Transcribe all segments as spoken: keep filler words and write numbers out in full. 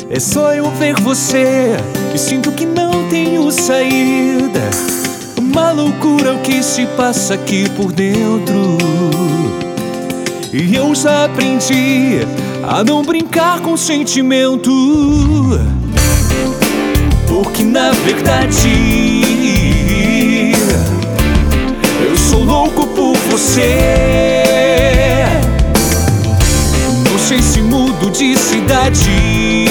É só eu ver você e sinto que não tenho saída. Uma loucura o que se passa aqui por dentro. E eu já aprendi a não brincar com sentimento, porque na verdade eu sou louco por você. Não sei se mudo de cidade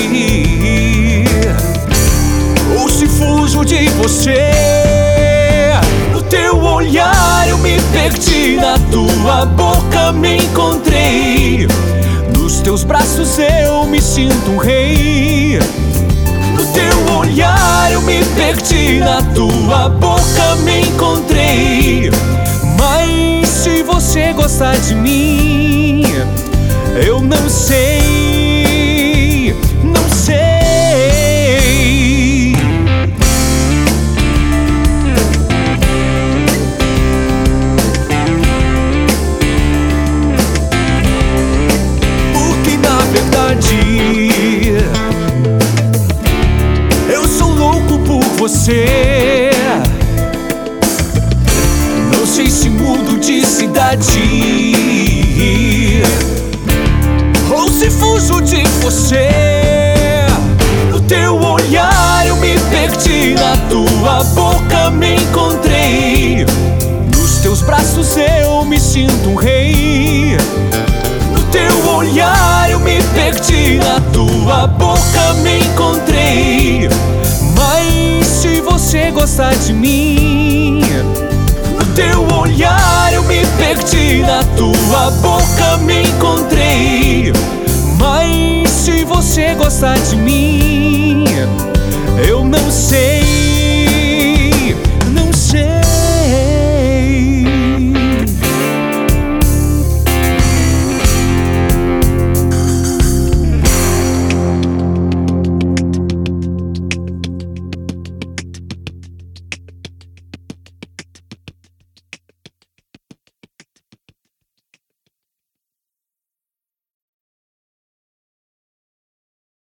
ou se fujo de você. No teu olhar eu me perdi, na tua boca me encontrei. Nos teus braços eu me sinto um rei. No teu olhar eu me perdi, na tua boca me encontrei. Mas se você gostar de mim, eu não sei, não sei. Porque na verdade eu sou louco por você. Não sei se mudo de cidade ou se fujo de você. No teu olhar eu me perdi, na tua boca me encontrei. Nos teus braços eu me sinto um rei. No teu olhar eu me perdi, na tua boca me encontrei. Mas se você gostar de mim, no teu olhar eu me perdi, na tua boca me encontrei. Mas se você gostar de mim, eu não sei.